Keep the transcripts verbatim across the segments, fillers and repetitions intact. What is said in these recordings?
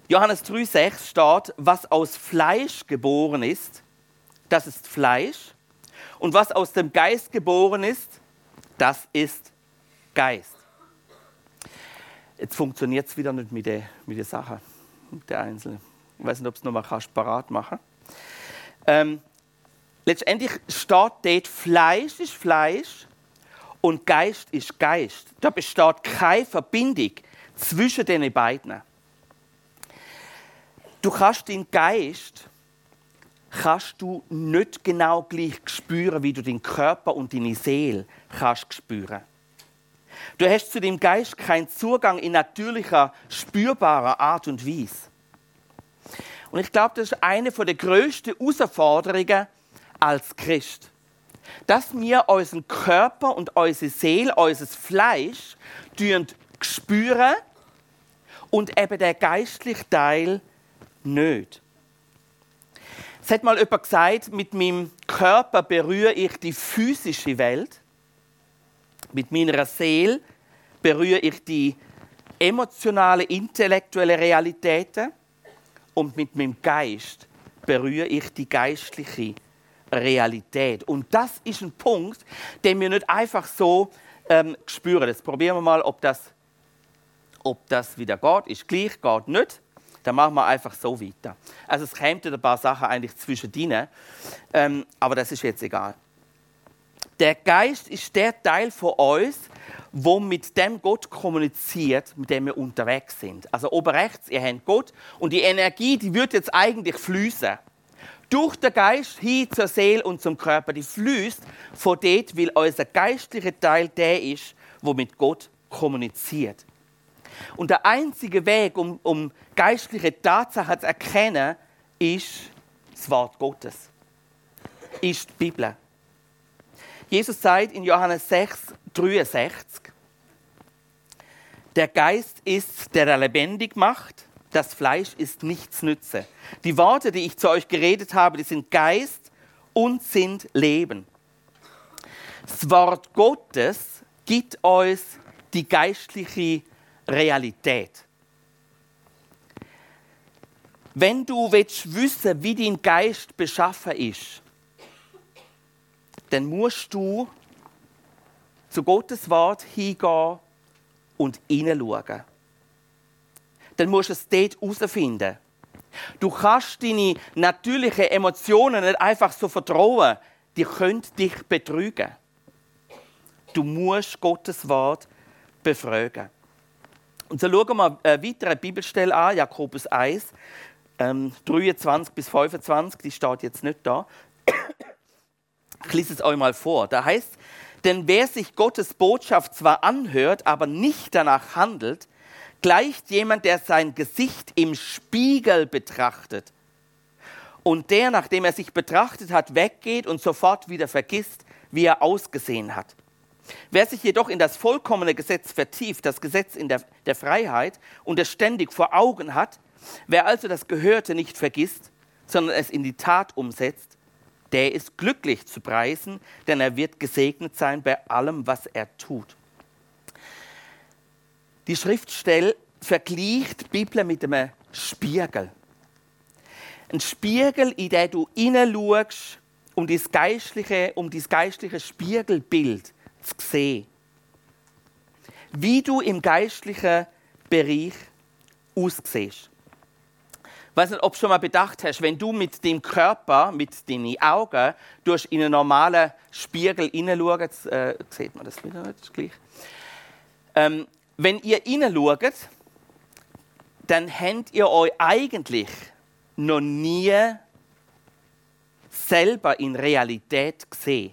Johannes drei sechs steht, was aus Fleisch geboren ist, das ist Fleisch. Und was aus dem Geist geboren ist, das ist Geist. Jetzt funktioniert es wieder nicht mit der, mit der Sache, mit der Einzelnen. Ich weiß nicht, ob du es noch mal kannst parat machen. Ähm, letztendlich steht dort, Fleisch ist Fleisch und Geist ist Geist. Da besteht keine Verbindung zwischen den beiden. Du kannst den Geist kannst du nicht genau gleich spüren, wie du den Körper und deine Seele kannst spüren. Du hast zu dem Geist keinen Zugang in natürlicher, spürbarer Art und Weise. Und ich glaube, das ist eine der grössten Herausforderungen als Christ. Dass wir unseren Körper und unsere Seele, unser Fleisch spüren und eben den geistlichen Teil nicht. Es hat mal jemand gesagt, mit meinem Körper berühre ich die physische Welt, mit meiner Seele berühre ich die emotionale, intellektuelle Realitäten und mit meinem Geist berühre ich die geistliche Realität. Und das ist ein Punkt, den wir nicht einfach so ähm, spüren. Jetzt probieren wir mal, ob das, ob das wieder geht. Ist gleich, geht nicht. Dann machen wir einfach so weiter. Also es kämen ein paar Sachen eigentlich zwischen ihnen, ähm, aber das ist jetzt egal. Der Geist ist der Teil von uns, wo mit dem Gott kommuniziert, mit dem wir unterwegs sind. Also oben rechts, ihr habt Gott und die Energie, die wird jetzt eigentlich fließen. Durch den Geist hin zur Seele und zum Körper. Die fließt von dort, weil unser geistlicher Teil der ist, wo mit Gott kommuniziert. Und der einzige Weg, um, um geistliche Tatsachen zu erkennen, ist das Wort Gottes. Ist die Bibel. Jesus sagt in Johannes sechs dreiundsechzig, der Geist ist, der lebendig macht, das Fleisch ist nichts nütze. Die Worte, die ich zu euch geredet habe, die sind Geist und sind Leben. Das Wort Gottes gibt uns die geistliche Realität. Wenn du wissen willst, wie dein Geist beschaffen ist, dann musst du zu Gottes Wort hingehen und hineinschauen. Dann musst du es dort herausfinden. Du kannst deine natürlichen Emotionen nicht einfach so vertrauen. Die können dich betrügen. Du musst Gottes Wort befragen. Und so schauen wir eine weitere Bibelstelle an, Jakobus eins, ähm, dreiundzwanzig bis fünfundzwanzig, die steht jetzt nicht da. Ich lese es euch mal vor. Da heißt, denn wer sich Gottes Botschaft zwar anhört, aber nicht danach handelt, gleicht jemand, der sein Gesicht im Spiegel betrachtet und der, nachdem er sich betrachtet hat, weggeht und sofort wieder vergisst, wie er ausgesehen hat. Wer sich jedoch in das vollkommene Gesetz vertieft, das Gesetz in der, der Freiheit und es ständig vor Augen hat, wer also das Gehörte nicht vergisst, sondern es in die Tat umsetzt, der ist glücklich zu preisen, denn er wird gesegnet sein bei allem, was er tut. Die Schriftstelle vergleicht die Bibel mit einem Spiegel. Ein Spiegel, in den du hineinschaust, um das geistliche, um das geistliche Spiegelbild zu sehen. Wie du im geistlichen Bereich aussiehst. Ich weiß nicht, ob du schon mal bedacht hast, wenn du mit dem Körper, mit deinen Augen, durch in einen normalen Spiegel hineinschaust, äh, sieht man das wieder nicht gleich. Ähm, wenn ihr hineinschaut, dann habt ihr euch eigentlich noch nie selber in Realität gesehen.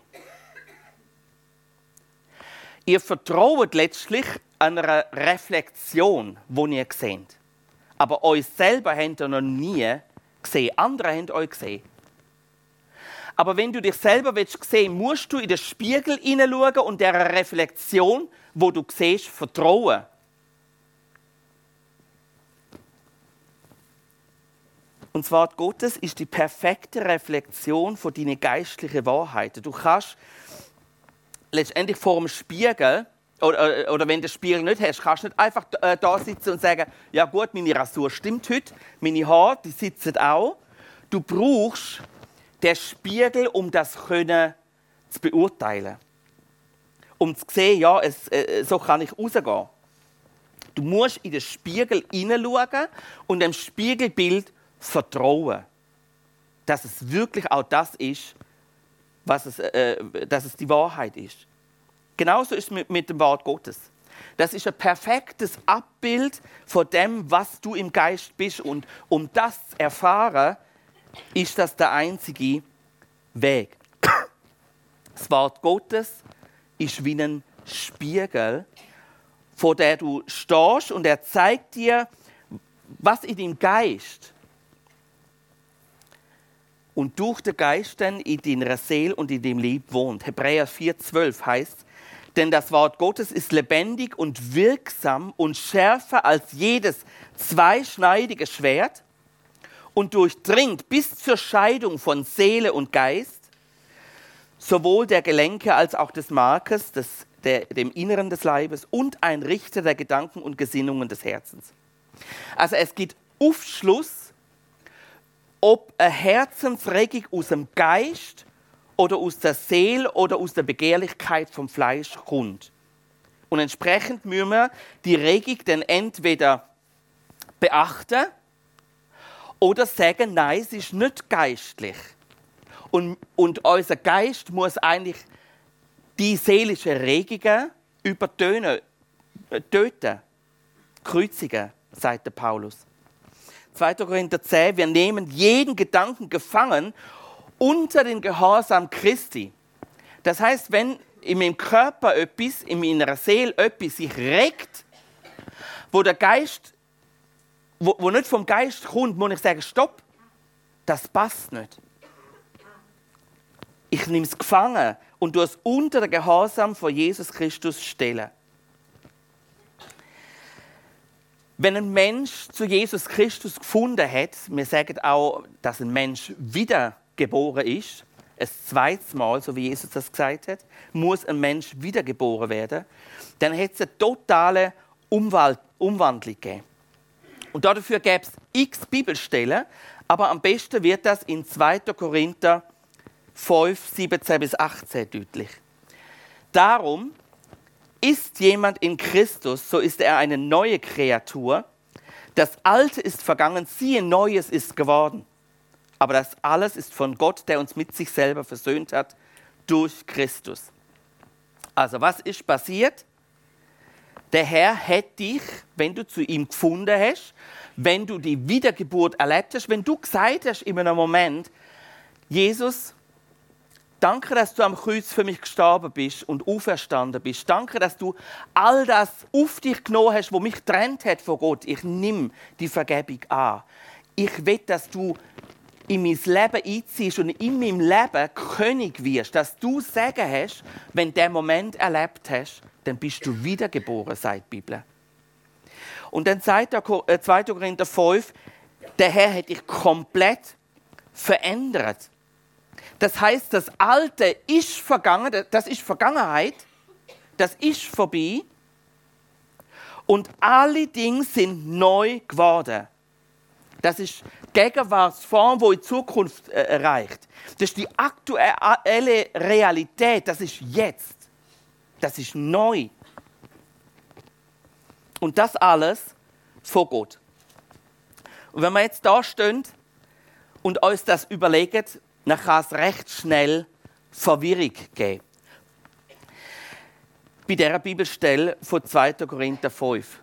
Ihr vertraut letztlich einer Reflexion, die ihr seht. Aber euch selber habt ihr noch nie gesehen. Andere haben euch gesehen. Aber wenn du dich selber sehen willst, musst du in den Spiegel hineinschauen und dieser Reflexion, wo du siehst, vertrauen. Und das Wort Gottes ist die perfekte Reflexion von deinen geistlichen Wahrheiten. Du kannst letztendlich vor dem Spiegel oder, oder wenn du den Spiegel nicht hast, kannst du nicht einfach äh, da sitzen und sagen, ja gut, meine Rasur stimmt heute, meine Haare, die sitzen auch. Du brauchst den Spiegel, um das können zu beurteilen. Um zu sehen, ja, es, äh, so kann ich rausgehen. Du musst in den Spiegel hineinschauen und dem Spiegelbild vertrauen. Dass es wirklich auch das ist, was es, äh, dass es die Wahrheit ist. Genauso ist es mit, mit dem Wort Gottes. Das ist ein perfektes Abbild von dem, was du im Geist bist. Und um das zu erfahren, ist das der einzige Weg. Das Wort Gottes ist wie ein Spiegel, vor dem du stehst und er zeigt dir, was in deinem Geist und durch den Geist dann in deiner Seele und in deinem Leben wohnt. Hebräer vier zwölf heißt, denn das Wort Gottes ist lebendig und wirksam und schärfer als jedes zweischneidige Schwert und durchdringt bis zur Scheidung von Seele und Geist, sowohl der Gelenke als auch des Markes, des, der, dem Inneren des Leibes und ein Richter der Gedanken und Gesinnungen des Herzens. Also es gibt Aufschluss, ob eine Herzensregung aus dem Geist oder aus der Seele oder aus der Begehrlichkeit vom Fleisch kommt. Und entsprechend müssen wir die Regung dann entweder beachten oder sagen, nein, es ist nicht geistlich. Und, und unser Geist muss eigentlich die seelischen Regungen übertönen, töten, kreuzigen, sagt der Paulus. zweiter Korinther zehn, wir nehmen jeden Gedanken gefangen unter den Gehorsam Christi. Das heißt, wenn in meinem Körper etwas, in meiner Seele etwas sich regt, wo der Geist, wo, wo nicht vom Geist kommt, muss ich sagen, stopp, das passt nicht. Ich nehme es gefangen und tue es unter den Gehorsam von Jesus Christus stellen. Wenn ein Mensch zu Jesus Christus gefunden hat, wir sagen auch, dass ein Mensch wiedergeboren ist, ein zweites Mal, so wie Jesus das gesagt hat, muss ein Mensch wiedergeboren werden, dann hat es eine totale Umwal- Umwandlung gegeben. Und dafür gäbe es x Bibelstellen, aber am besten wird das in zweiter Korinther fünf, siebzehn bis achtzehn deutlich. Darum, ist jemand in Christus, so ist er eine neue Kreatur. Das Alte ist vergangen, siehe, Neues ist geworden. Aber das alles ist von Gott, der uns mit sich selber versöhnt hat, durch Christus. Also, was ist passiert? Der Herr hat dich, wenn du zu ihm gefunden hast, wenn du die Wiedergeburt erlebt hast, wenn du gesagt hast in einem Moment, Jesus, danke, dass du am Kreuz für mich gestorben bist und auferstanden bist. Danke, dass du all das auf dich genommen hast, was mich getrennt hat von Gott. Ich nehme die Vergebung an. Ich will, dass du in mein Leben einziehst und in meinem Leben König wirst. Dass du Sagen hast, wenn du diesen Moment erlebt hast, dann bist du wiedergeboren, sagt die Bibel. Und dann sagt der zweiter Korinther fünf, der Herr hat dich komplett verändert. Das heißt, das Alte ist vergangen, das ist Vergangenheit, das ist vorbei und alle Dinge sind neu geworden. Das ist Gegenwartsform, die in Zukunft äh, erreicht. Das ist die aktuelle Realität, das ist jetzt. Das ist neu. Und das alles von Gott. Und wenn wir jetzt da stehen und uns das überlegen, dann kann es recht schnell Verwirrung geben. Bei dieser Bibelstelle von zweiter Korinther fünf.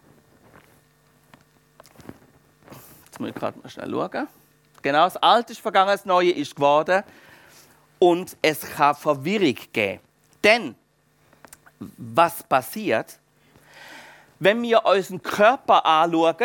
Jetzt muss ich gerade mal schnell schauen. Genau, das Alte ist vergangen, das Neue ist geworden. Und es kann Verwirrung geben. Denn, was passiert, wenn wir unseren Körper anschauen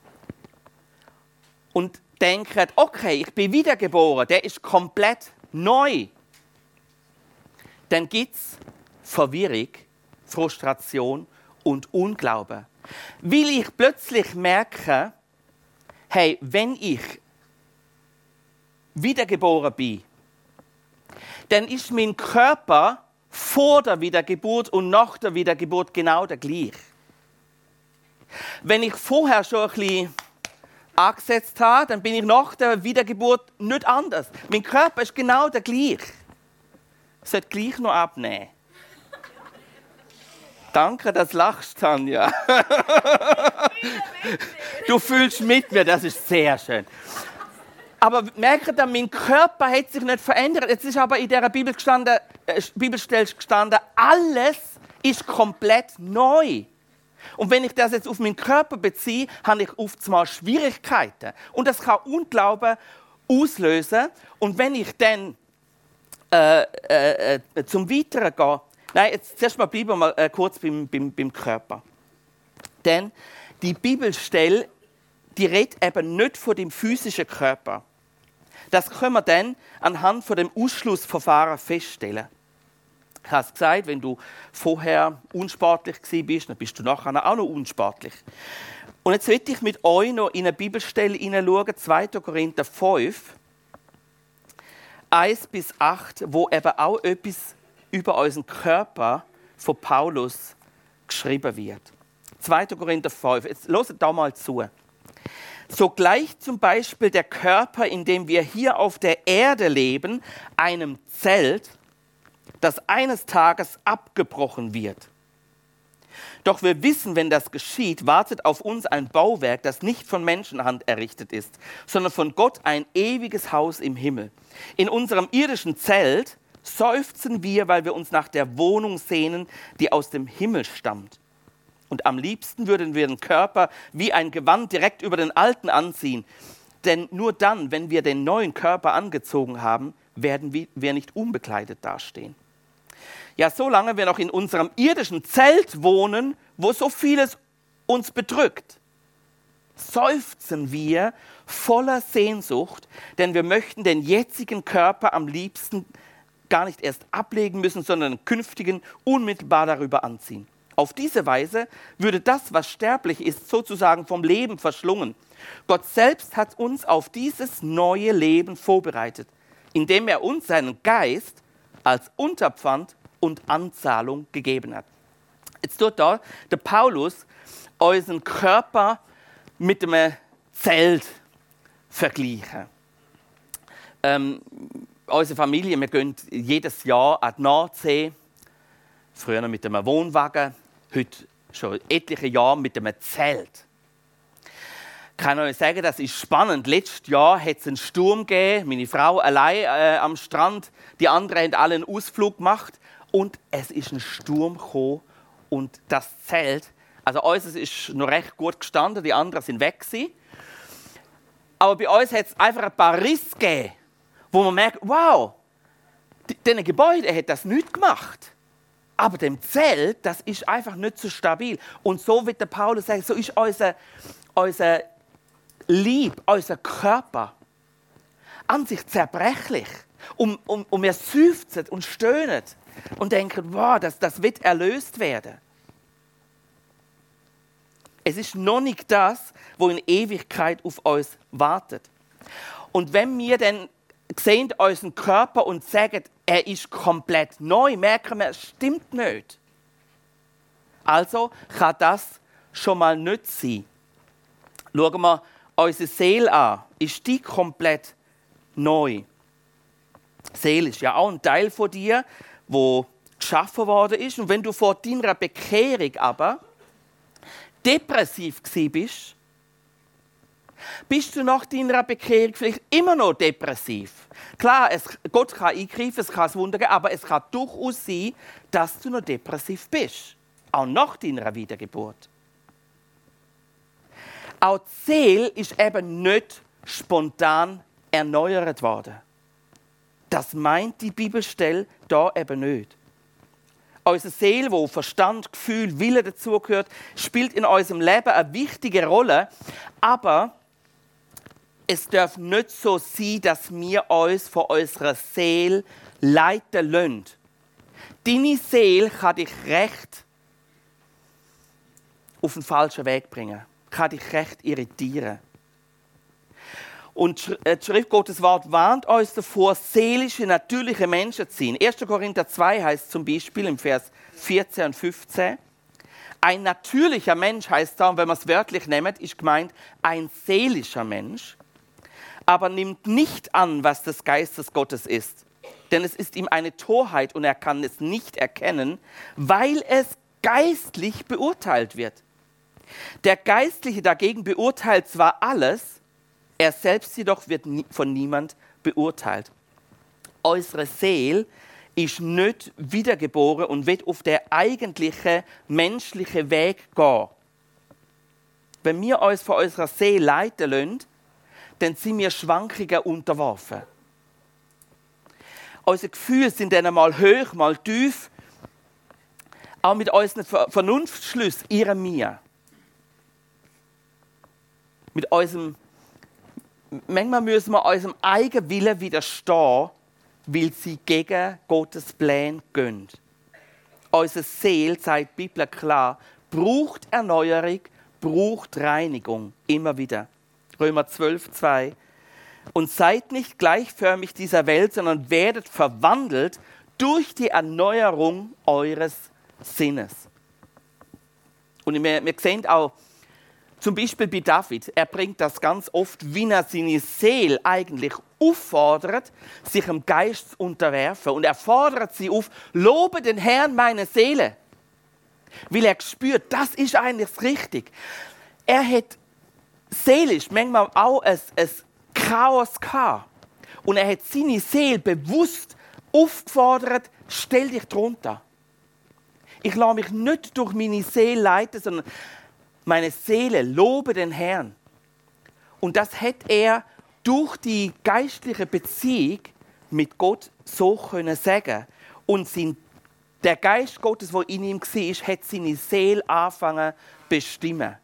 und denken, okay, ich bin wiedergeboren, der ist komplett neu, dann gibt es Verwirrung, Frustration und Unglauben. Weil ich plötzlich merke, hey, wenn ich wiedergeboren bin, dann ist mein Körper vor der Wiedergeburt und nach der Wiedergeburt genau der gleiche. Wenn ich vorher schon ein bisschen angesetzt habe, dann bin ich nach der Wiedergeburt nicht anders. Mein Körper ist genau der gleiche. Ich sollte gleich noch abnehmen. Danke, dass du lachst, Tanja. Du fühlst mit mir, das ist sehr schön. Aber merke dann, mein Körper hat sich nicht verändert. Jetzt ist aber in dieser Bibel gestanden, äh, Bibelstelle gestanden, alles ist komplett neu. Und wenn ich das jetzt auf meinen Körper beziehe, habe ich oft mal Schwierigkeiten. Und das kann Unglauben auslösen. Und wenn ich dann äh, äh, äh, zum Weiteren gehe, nein, jetzt zuerst mal bleiben wir mal äh, kurz beim, beim, beim Körper. Denn die Bibelstelle, die redet eben nicht von dem physischen Körper. Das können wir dann anhand von dem Ausschlussverfahren feststellen. Ich habe es gesagt, wenn du vorher unsportlich warst, dann bist du nachher auch noch unsportlich. Und jetzt will ich mit euch noch in eine Bibelstelle hineinschauen, zweiter Korinther fünf, eins bis acht, wo eben auch etwas über unseren Körper von Paulus geschrieben wird. zweiter Korinther fünf, jetzt hört da mal zu. So gleicht zum Beispiel der Körper, in dem wir hier auf der Erde leben, einem Zelt, das eines Tages abgebrochen wird. Doch wir wissen, wenn das geschieht, wartet auf uns ein Bauwerk, das nicht von Menschenhand errichtet ist, sondern von Gott ein ewiges Haus im Himmel. In unserem irdischen Zelt seufzen wir, weil wir uns nach der Wohnung sehnen, die aus dem Himmel stammt. Und am liebsten würden wir den Körper wie ein Gewand direkt über den alten anziehen. Denn nur dann, wenn wir den neuen Körper angezogen haben, werden wir nicht unbekleidet dastehen. Ja, solange wir noch in unserem irdischen Zelt wohnen, wo so vieles uns bedrückt, seufzen wir voller Sehnsucht, denn wir möchten den jetzigen Körper am liebsten gar nicht erst ablegen müssen, sondern den künftigen unmittelbar darüber anziehen. Auf diese Weise würde das, was sterblich ist, sozusagen vom Leben verschlungen. Gott selbst hat uns auf dieses neue Leben vorbereitet, indem er uns seinen Geist als Unterpfand und Anzahlung gegeben hat. Jetzt tut da der Paulus unseren Körper mit einem Zelt vergleichen. Ähm, unsere Familie, wir gehen jedes Jahr an die Nordsee, früher mit einem Wohnwagen, heute schon etliche Jahre mit einem Zelt. Ich kann euch sagen, das ist spannend. Letztes Jahr hat es einen Sturm gegeben, meine Frau allein äh, am Strand, die anderen haben alle einen Ausflug gemacht und es ist ein Sturm gekommen und das Zelt, also uns ist noch recht gut gestanden, die anderen sind weg gewesen. Aber bei uns hat es einfach ein paar Risse gegeben, wo man merkt, wow, diesen Gebäude hat das nicht gemacht. Aber dem Zelt, das ist einfach nicht so stabil. Und so wird der Paulus sagen, so ist unser, unser Lieb, unser Körper an sich zerbrechlich. Und, und, und wir seufzen und stöhnen und denken, wow, das, das wird erlöst werden. Es ist noch nicht das, was in Ewigkeit auf uns wartet. Und wenn wir dann sehen unseren Körper und sagen, er ist komplett neu, merken wir, es stimmt nicht. Also kann das schon mal nicht sein. Schauen wir unsere Seele an. Ist die komplett neu? Die Seele ist ja auch ein Teil von dir, wo geschaffen worden ist. Und wenn du vor deiner Bekehrung aber depressiv gewesen bist, bist du nach deiner Bekehrung vielleicht immer noch depressiv. Klar, es, Gott kann eingreifen, es kann ein Wunder geben, aber es kann durchaus sein, dass du noch depressiv bist. Auch nach deiner Wiedergeburt. Auch die Seele ist eben nicht spontan erneuert worden. Das meint die Bibelstelle da eben nicht. Unsere Seele, wo Verstand, Gefühl, Wille dazugehört, spielt in unserem Leben eine wichtige Rolle, aber es darf nicht so sein, dass wir uns von unserer Seele leiten lassen. Deine Seele kann dich recht auf den falschen Weg bringen, kann dich recht irritieren. Und die Schrift Gottes Wort warnt uns davor, seelische, natürliche Menschen zu sein. erster Korinther zwei heißt zum Beispiel im Vers vierzehn und fünfzehn, ein natürlicher Mensch heißt da, und wenn man es wörtlich nimmt, ist gemeint ein seelischer Mensch, aber nimmt nicht an, was des Geistes Gottes ist. Denn es ist ihm eine Torheit und er kann es nicht erkennen, weil es geistlich beurteilt wird. Der Geistliche dagegen beurteilt zwar alles, er selbst jedoch wird von niemand beurteilt. Unsere Seele ist nicht wiedergeboren und wird auf den eigentlichen menschlichen Weg gehen. Wenn wir uns von unserer Seele leiten lassen, dann sind wir Schwankungen unterworfen. Unsere Gefühle sind dann mal hoch, mal tief. Auch mit unseren Vernunftsschlüssen irren wir. Mit unserem, manchmal müssen wir unserem eigenen Willen widerstehen, weil sie gegen Gottes Pläne gehen. Unsere Seele, sagt die Bibel klar, braucht Erneuerung, braucht Reinigung, immer wieder. Römer zwölf, zwei. Und seid nicht gleichförmig dieser Welt, sondern werdet verwandelt durch die Erneuerung eures Sinnes. Und wir, wir sehen auch, zum Beispiel bei David, er bringt das ganz oft, wie er seine Seele eigentlich auffordert, sich dem Geist zu unterwerfen. Und er fordert sie auf, lobe den Herrn meine Seele. Weil er spürt, das ist eigentlich richtig. Er hat seelisch manchmal auch ein, ein Chaos gehabt. Und er hat seine Seele bewusst aufgefordert, stell dich drunter. Ich lasse mich nicht durch meine Seele leiten, sondern meine Seele lobe den Herrn. Und das hat er durch die geistliche Beziehung mit Gott so können sagen. Und sein, der Geist Gottes, der in ihm war, hat seine Seele angefangen zu bestimmen.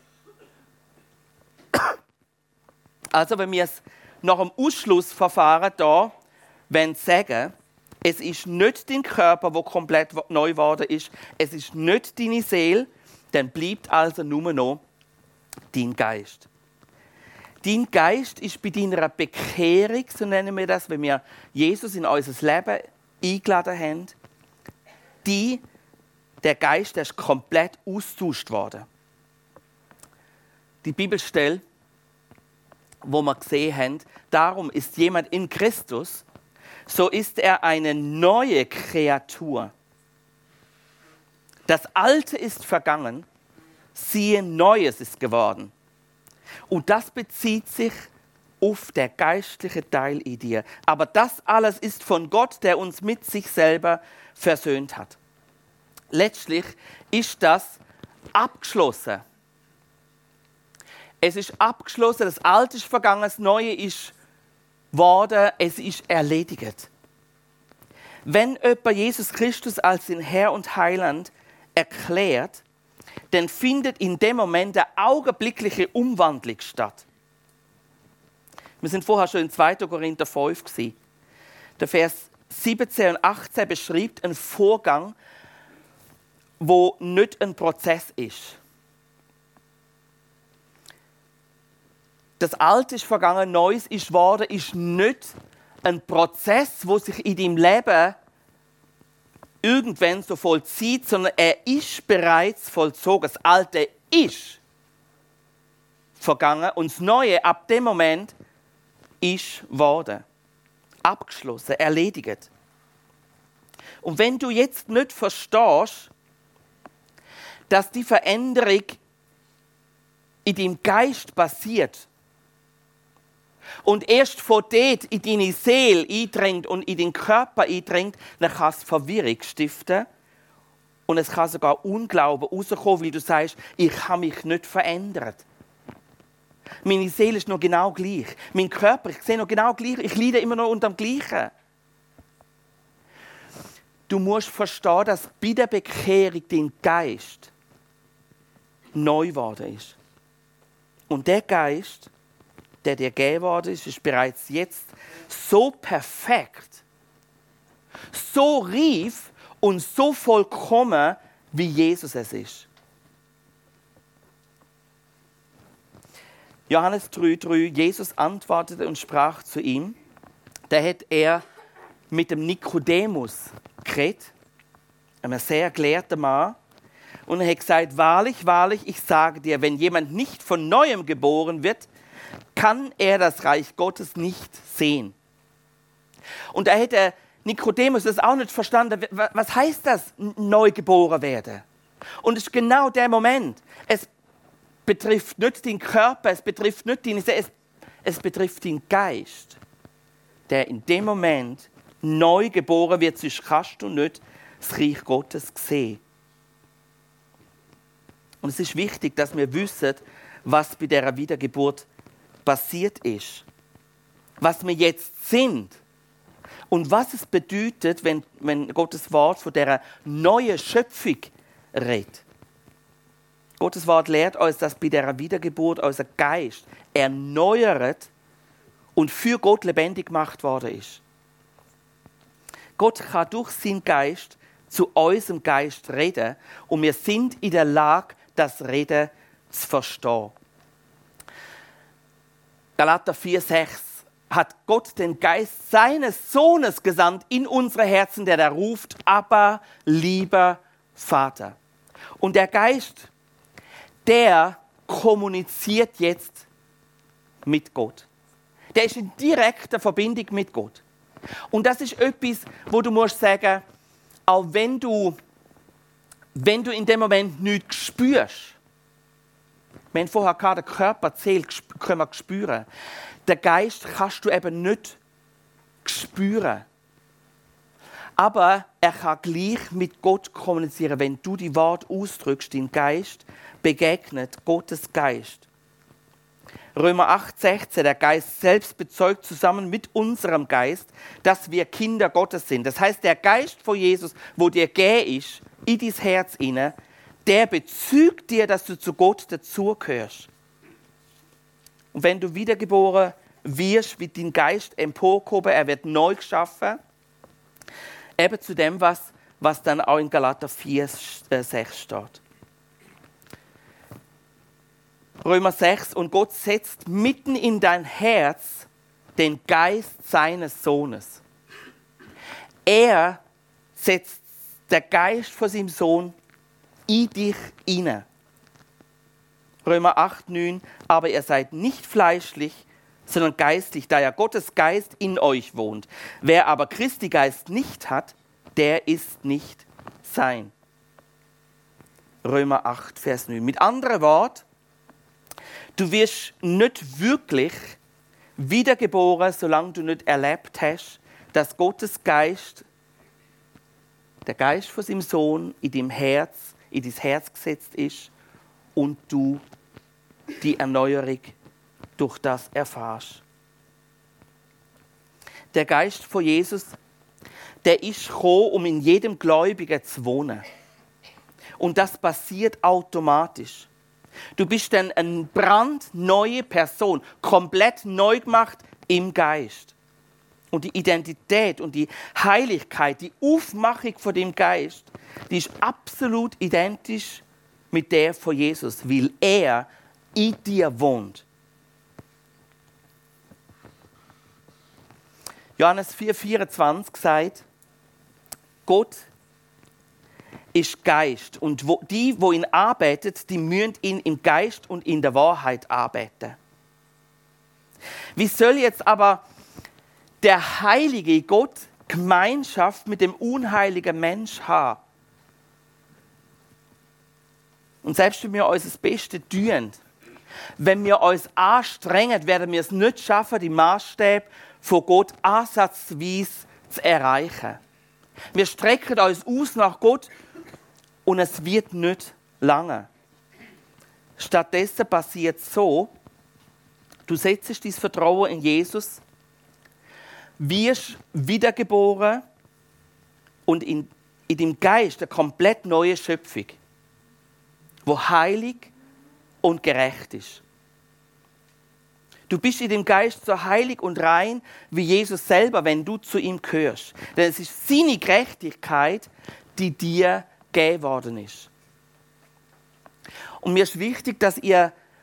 Also wenn wir es nach dem Ausschlussverfahren da sagen, es ist nicht dein Körper, der komplett neu geworden ist, es ist nicht deine Seele, dann bleibt also nur noch dein Geist. Dein Geist ist bei deiner Bekehrung, so nennen wir das, wenn wir Jesus in unser Leben eingeladen haben, die, der Geist der ist komplett austauscht worden. Die Bibelstelle, wo wir gesehen haben, darum ist jemand in Christus, so ist er eine neue Kreatur. Das Alte ist vergangen, siehe, Neues ist geworden. Und das bezieht sich auf den geistlichen Teil in dir. Aber das alles ist von Gott, der uns mit sich selber versöhnt hat. Letztlich ist das abgeschlossen. Es ist abgeschlossen, das Alte ist vergangen, das Neue ist geworden, es ist erledigt. Wenn jemand Jesus Christus als den Herr und Heiland erklärt, dann findet in dem Moment eine augenblickliche Umwandlung statt. Wir sind vorher schon in zweiter Korinther fünf gewesen. Der Vers siebzehn und achtzehn beschreibt einen Vorgang, wo nicht ein Prozess ist. Das Alte ist vergangen, Neues ist geworden, ist nicht ein Prozess, wo sich in deinem Leben irgendwann so vollzieht, sondern er ist bereits vollzogen. Das Alte ist vergangen und das Neue ab dem Moment ist geworden. Abgeschlossen, erledigt. Und wenn du jetzt nicht verstehst, dass die Veränderung in deinem Geist passiert und erst von dort in deine Seele eindringt und in den Körper eindringt, dann kann es Verwirrung stiften und es kann sogar Unglauben rauskommen, weil du sagst, ich habe mich nicht verändert. Meine Seele ist noch genau gleich. Mein Körper, ich sehe noch genau gleich, ich leide immer noch unter dem Gleichen. Du musst verstehen, dass bei der Bekehrung dein Geist neu geworden ist. Und der Geist, der dir gegeben worden ist, ist bereits jetzt so perfekt, so reif und so vollkommen, wie Jesus es ist. Johannes drei drei, Jesus antwortete und sprach zu ihm, da hat er mit dem Nikodemus geredet, einem sehr gelehrten Mann, und er hat gesagt, wahrlich, wahrlich, ich sage dir, wenn jemand nicht von Neuem geboren wird, kann er das Reich Gottes nicht sehen. Und da hätte Nikodemus das auch nicht verstanden. Was heißt das, neu geboren werden? Und es ist genau der Moment. Es betrifft nicht den Körper, es betrifft nicht den, es, es betrifft den Geist, der in dem Moment neu geboren wird, sonst kannst du nicht das Reich Gottes sehen. Und es ist wichtig, dass wir wissen, was bei dieser Wiedergeburt passiert ist. Was wir jetzt sind. Und was es bedeutet, wenn, wenn Gottes Wort von dieser neuen Schöpfung redet. Gottes Wort lehrt uns, dass bei dieser Wiedergeburt unser Geist erneuert und für Gott lebendig gemacht worden ist. Gott kann durch seinen Geist zu unserem Geist reden und wir sind in der Lage, das Reden zu verstehen. Galater vier sechs hat Gott den Geist seines Sohnes gesandt in unsere Herzen, der da ruft, aber lieber Vater. Und der Geist, der kommuniziert jetzt mit Gott. Der ist in direkter Verbindung mit Gott. Und das ist etwas, wo du musst sagen, auch wenn du, wenn du in dem Moment nichts spürst, wir haben vorher gehabt, der Körper zählt, können wir spüren. Der Geist kannst du eben nicht spüren. Aber er kann gleich mit Gott kommunizieren, wenn du die Worte ausdrückst, dein Geist begegnet Gottes Geist. Römer acht sechzehn, der Geist selbst bezeugt zusammen mit unserem Geist, dass wir Kinder Gottes sind. Das heißt, der Geist von Jesus, wo dir gegeben ist, in dein Herz inne, der bezeugt dir, dass du zu Gott dazugehörst. Und wenn du wiedergeboren wirst, wird dein Geist emporgehoben, er wird neu geschaffen. Eben zu dem, was, was dann auch in Galater vier sechs steht. Römer sechs, und Gott setzt mitten in dein Herz den Geist seines Sohnes. Er setzt der Geist von seinem Sohn in dich hinein. Römer acht neun, aber ihr seid nicht fleischlich, sondern geistlich, da ja Gottes Geist in euch wohnt. Wer aber Christi Geist nicht hat, der ist nicht sein. Römer acht, Vers neun. Mit anderen Worten, du wirst nicht wirklich wiedergeboren, solange du nicht erlebt hast, dass Gottes Geist, der Geist von seinem Sohn, in deinem Herz, in dein Herz gesetzt ist und du die Erneuerung durch das erfährst. Der Geist von Jesus, der ist gekommen, um in jedem Gläubigen zu wohnen. Und das passiert automatisch. Du bist dann eine brandneue Person, komplett neu gemacht im Geist. Und die Identität und die Heiligkeit, die Aufmachung von dem Geist, die ist absolut identisch mit der von Jesus, weil er in dir wohnt. Johannes vier vierundzwanzig sagt, Gott ist Geist und wo, die, wo ihn arbeitet, die müssen ihn im Geist und in der Wahrheit arbeiten. Wie soll jetzt aber der heilige Gott Gemeinschaft mit dem unheiligen Mensch haben? Und selbst wenn wir uns das Beste tun, wenn wir uns anstrengen, werden wir es nicht schaffen, die Maßstäbe von Gott ansatzweise zu erreichen. Wir strecken uns aus nach Gott und es wird nicht lange. Stattdessen passiert es so, du setzt dein Vertrauen in Jesus, wirst wiedergeboren und in, in deinem Geist eine komplett neue Schöpfung, wo heilig und gerecht ist. Du bist in dem Geist so heilig und rein wie Jesus selber, wenn du zu ihm gehörst. Denn es ist seine Gerechtigkeit, die dir gegeben worden ist. Und mir ist wichtig, dass ihr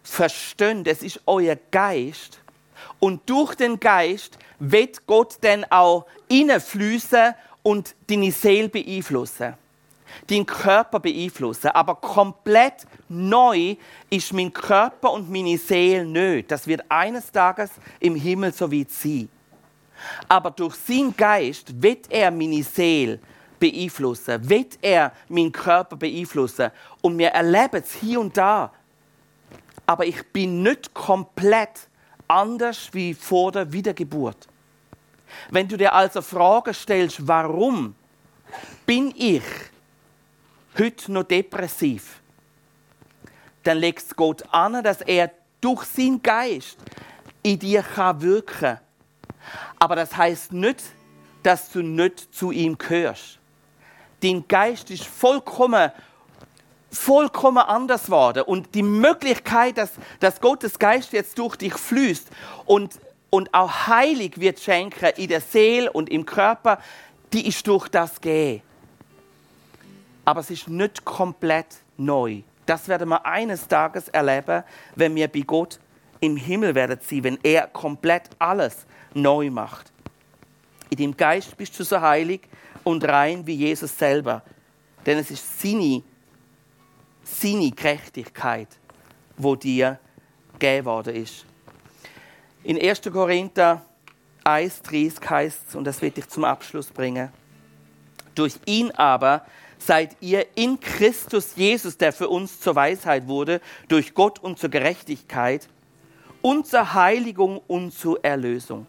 versteht, es ist euer Geist. Und durch den Geist wird Gott dann auch hineinfließen und deine Seele beeinflussen. Deinen Körper beeinflussen. Aber komplett neu ist mein Körper und meine Seele nicht. Das wird eines Tages im Himmel so weit sein. Aber durch seinen Geist wird er meine Seele beeinflussen, wird er meinen Körper beeinflussen. Und wir erleben es hier und da. Aber ich bin nicht komplett anders wie vor der Wiedergeburt. Wenn du dir also Fragen stellst, warum bin ich heute noch depressiv, dann legt es Gott an, dass er durch seinen Geist in dir wirken kann. Aber das heißt nicht, dass du nicht zu ihm gehörst. Dein Geist ist vollkommen, vollkommen anders geworden. Und die Möglichkeit, dass, dass Gottes Geist jetzt durch dich fließt und, und auch heilig wird schenken in der Seele und im Körper, die ist durch das gegeben. Aber es ist nicht komplett neu. Das werden wir eines Tages erleben, wenn wir bei Gott im Himmel werden sein, wenn er komplett alles neu macht. In deinem Geist bist du so heilig und rein wie Jesus selber. Denn es ist seine, seine Gerechtigkeit, die dir gegeben worden ist. In erster Korinther eins dreißig heißt es, und das will ich zum Abschluss bringen, durch ihn aber seid ihr in Christus Jesus, der für uns zur Weisheit wurde, durch Gott und zur Gerechtigkeit und zur Heiligung und zur Erlösung.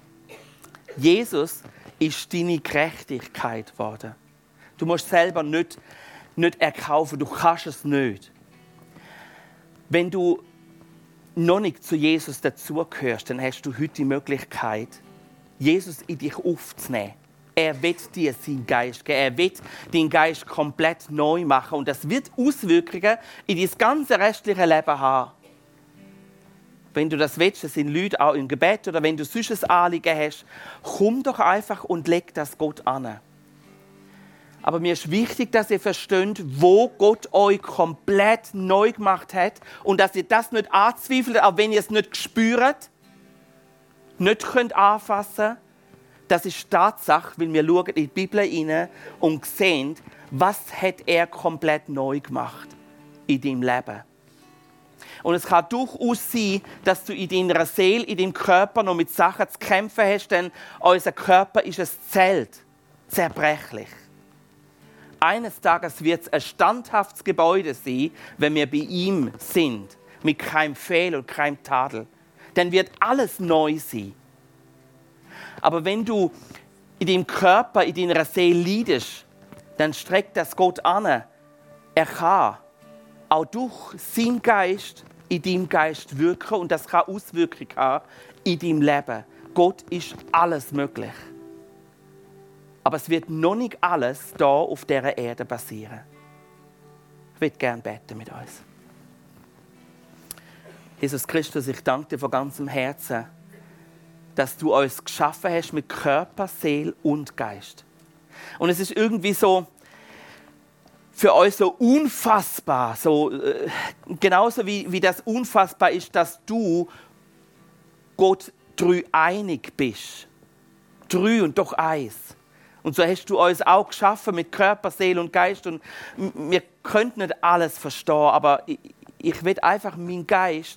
Jesus ist deine Gerechtigkeit geworden. Du musst selber nicht, nicht erkaufen, du kannst es nicht. Wenn du noch nicht zu Jesus dazugehörst, dann hast du heute die Möglichkeit, Jesus in dich aufzunehmen. Er wird dir seinen Geist geben. Er wird deinen Geist komplett neu machen. Und das wird Auswirkungen in dein ganze restliche Leben haben. Wenn du das willst, das sind Leute auch im Gebet oder wenn du sonst ein Anliegen hast, komm doch einfach und leg das Gott an. Aber mir ist wichtig, dass ihr versteht, wo Gott euch komplett neu gemacht hat und dass ihr das nicht anzweifelt, auch wenn ihr es nicht spürt, nicht könnt anfassen. Das ist Tatsache, weil wir schauen in die Bibel hinein und sehen, was hat er komplett neu gemacht in deinem Leben. Und es kann durchaus sein, dass du in deiner Seele, in deinem Körper noch mit Sachen zu kämpfen hast, denn unser Körper ist ein Zelt, zerbrechlich. Eines Tages wird es ein standhaftes Gebäude sein, wenn wir bei ihm sind, mit keinem Fehl und keinem Tadel. Dann wird alles neu sein. Aber wenn du in deinem Körper, in deiner Seele leidest, dann streckt das Gott an. Er kann auch durch seinen Geist in deinem Geist wirken und das kann Auswirkungen haben in deinem Leben. Gott ist alles möglich. Aber es wird noch nicht alles hier auf dieser Erde passieren. Ich würde gerne beten mit uns. Jesus Christus, ich danke dir von ganzem Herzen, dass du uns geschaffen hast mit Körper, Seele und Geist. Und es ist irgendwie so für uns so unfassbar, so, äh, genauso wie, wie das unfassbar ist, dass du Gott dreieinig bist. Drei und doch eins. Und so hast du uns auch geschaffen mit Körper, Seele und Geist. Und wir können nicht alles verstehen, aber ich, ich will einfach meinen Geist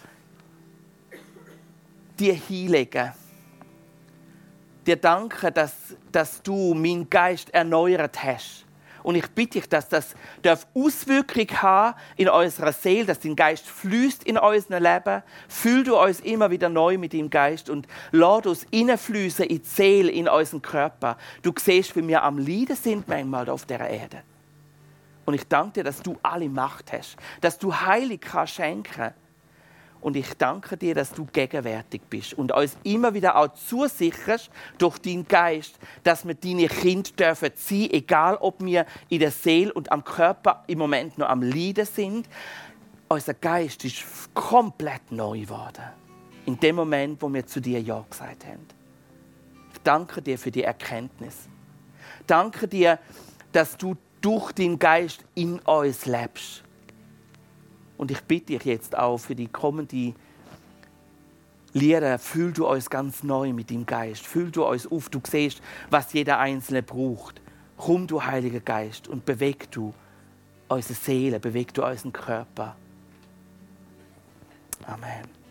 dir hinlegen. Dir danken, dass, dass du meinen Geist erneuert hast. Und ich bitte dich, dass das Auswirkungen haben in unserer Seele, dass dein Geist fließt in unserem Leben. Fühl du uns immer wieder neu mit deinem Geist und lass uns hineinfließen in die Seele, in unseren Körper. Du siehst, wie wir am Leiden sind manchmal auf dieser Erde. Und ich danke dir, dass du alle Macht hast, dass du Heilig kannst schenken. Und ich danke dir, dass du gegenwärtig bist und uns immer wieder auch zusicherst durch deinen Geist, dass wir deine Kinder dürfen sein, egal ob wir in der Seele und am Körper im Moment noch am Leiden sind. Unser Geist ist komplett neu geworden. In dem Moment, wo wir zu dir Ja gesagt haben. Ich danke dir für die Erkenntnis. Danke dir, dass du durch den Geist in uns lebst. Und ich bitte dich jetzt auch für die kommende Lieder, fühl du uns ganz neu mit dem Geist. Fühl du uns auf. Du siehst, was jeder Einzelne braucht. Komm, du Heiliger Geist, und beweg du unsere Seele, beweg du unseren Körper. Amen.